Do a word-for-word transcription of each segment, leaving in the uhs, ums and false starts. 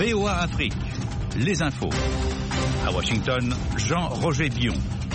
V O A Afrique, les infos. À Washington, Jean-Roger Bion.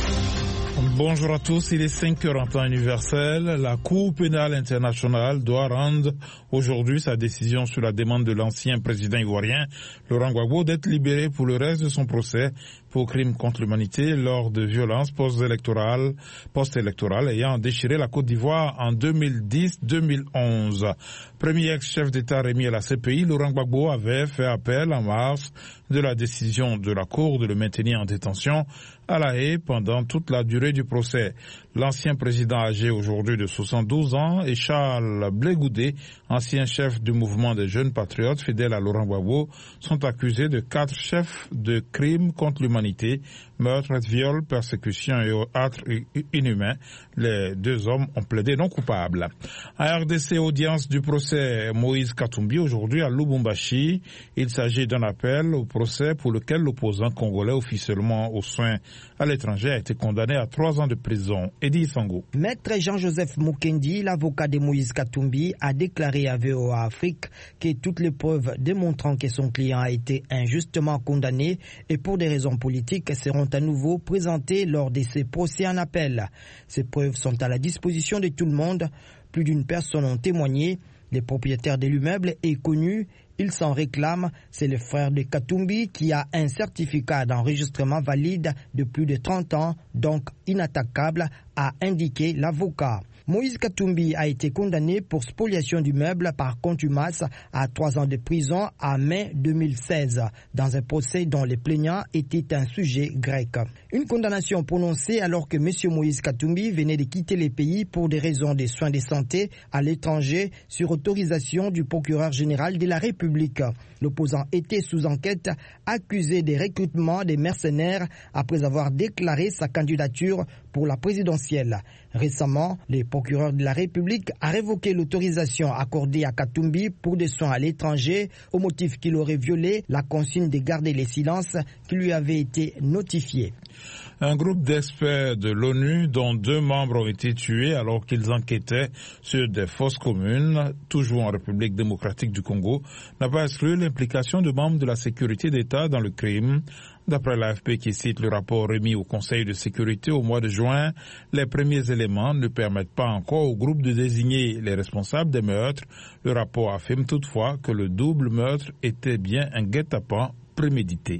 Bonjour à tous, il est cinq heures en temps universel. La Cour pénale internationale doit rendre aujourd'hui sa décision sur la demande de l'ancien président ivoirien Laurent Gbagbo d'être libéré pour le reste de son procès pour crimes contre l'humanité lors de violences post-électorales, post-électorales ayant déchiré la Côte d'Ivoire en deux mille dix deux mille onze. Premier ex-chef d'État remis à la C P I, Laurent Gbagbo avait fait appel en mars de la décision de la Cour de le maintenir en détention à La Haye pendant toute la durée du procès. L'ancien président âgé aujourd'hui de soixante-douze ans et Charles Blé Goudé, ancien chef du mouvement des jeunes patriotes fidèles à Laurent Gbagbo, sont accusés de quatre chefs de crimes contre l'humanité, meurtre, viol, persécution et actes inhumains. Les deux hommes ont plaidé non coupables. En R D C, audience du procès Moïse Katumbi aujourd'hui à Lubumbashi. Il s'agit d'un appel au procès pour lequel l'opposant congolais officiellement aux soins à l'étranger a été condamné à trois ans de prison. Eddie Sango. Maître Jean-Joseph Mukendi, l'avocat de Moïse Katumbi, a déclaré à V O A Afrique que toutes les preuves démontrant que son client a été injustement condamné et pour des raisons politiques seront à nouveau présentées lors de ces procès en appel. Ces preuves sont à la disposition de tout le monde. Plus d'une personne ont témoigné. Le propriétaire de l'immeuble est connu. Il s'en réclame. C'est le frère de Katumbi qui a un certificat d'enregistrement valide de plus de trente ans, donc inattaquable, a indiqué l'avocat. Moïse Katumbi a été condamné pour spoliation du meuble par contumace à trois ans de prison en mai deux mille seize, dans un procès dont les plaignants étaient un sujet grec. Une condamnation prononcée alors que M. Moïse Katumbi venait de quitter le pays pour des raisons de soins de santé à l'étranger sur autorisation du procureur général de la République. L'opposant était sous enquête, accusé de recrutement des mercenaires après avoir déclaré sa candidature pour la présidentielle. Récemment, le procureur de la République a révoqué l'autorisation accordée à Katumbi pour des soins à l'étranger au motif qu'il aurait violé la consigne de garder le silence qui lui avait été notifiée. Un groupe d'experts de l'ONU dont deux membres ont été tués alors qu'ils enquêtaient sur des fosses communes, toujours en République démocratique du Congo, n'a pas exclu l'implication de membres de la sécurité d'État dans le crime. D'après l'A F P qui cite le rapport remis au Conseil de sécurité au mois de juin, les premiers éléments ne permettent pas encore au groupe de désigner les responsables des meurtres. Le rapport affirme toutefois que le double meurtre était bien un guet-apens prémédité.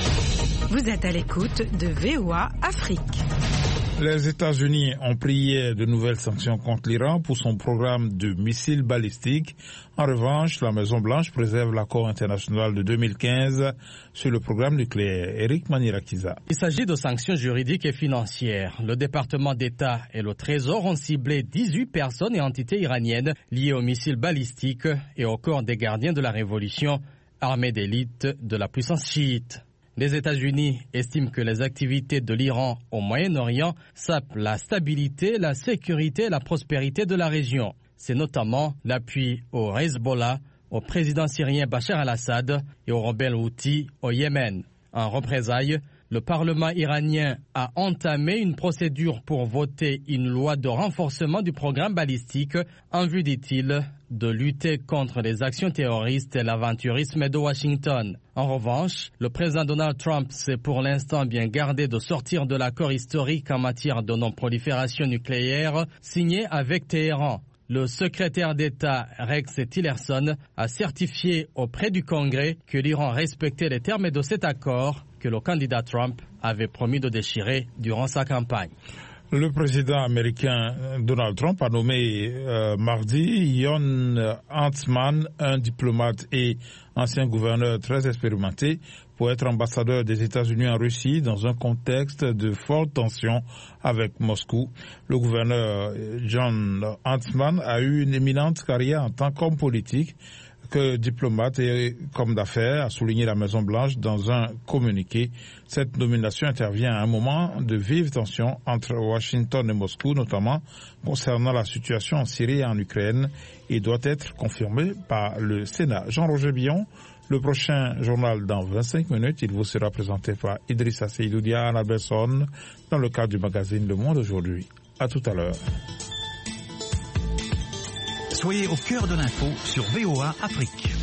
Vous êtes à l'écoute de V O A Afrique. Les États-Unis ont pris hier de nouvelles sanctions contre l'Iran pour son programme de missiles balistiques. En revanche, la Maison-Blanche préserve l'accord international de deux mille quinze sur le programme nucléaire. Eric Manirakiza. Il s'agit de sanctions juridiques et financières. Le département d'État et le Trésor ont ciblé dix-huit personnes et entités iraniennes liées aux missiles balistiques et au corps des gardiens de la révolution, armée d'élite de la puissance chiite. Les États-Unis estiment que les activités de l'Iran au Moyen-Orient sapent la stabilité, la sécurité et la prospérité de la région. C'est notamment l'appui au Hezbollah, au président syrien Bachar al-Assad et aux rebelles Houthis au Yémen. En représailles, le Parlement iranien a entamé une procédure pour voter une loi de renforcement du programme balistique en vue, dit-il, de lutter contre les actions terroristes et l'aventurisme de Washington. En revanche, le président Donald Trump s'est pour l'instant bien gardé de sortir de l'accord historique en matière de non-prolifération nucléaire signé avec Téhéran. Le secrétaire d'État Rex Tillerson a certifié auprès du Congrès que l'Iran respectait les termes de cet accord que le candidat Trump avait promis de déchirer durant sa campagne. Le président américain Donald Trump a nommé euh, mardi Jon Huntsman, un diplomate et ancien gouverneur très expérimenté, pour être ambassadeur des États-Unis en Russie dans un contexte de forte tension avec Moscou. Le gouverneur Jon Huntsman a eu une éminente carrière en tant qu'homme politique, que diplomate et comme d'affaires, a souligné la Maison-Blanche dans un communiqué. Cette nomination intervient à un moment de vive tension entre Washington et Moscou, notamment concernant la situation en Syrie et en Ukraine, et doit être confirmée par le Sénat. Jean-Roger Bion, le prochain journal dans vingt-cinq minutes, il vous sera présenté par Idrissa Seydoudia, Anna Besson, dans le cadre du magazine Le Monde aujourd'hui. À tout à l'heure. Soyez au cœur de l'info sur V O A Afrique.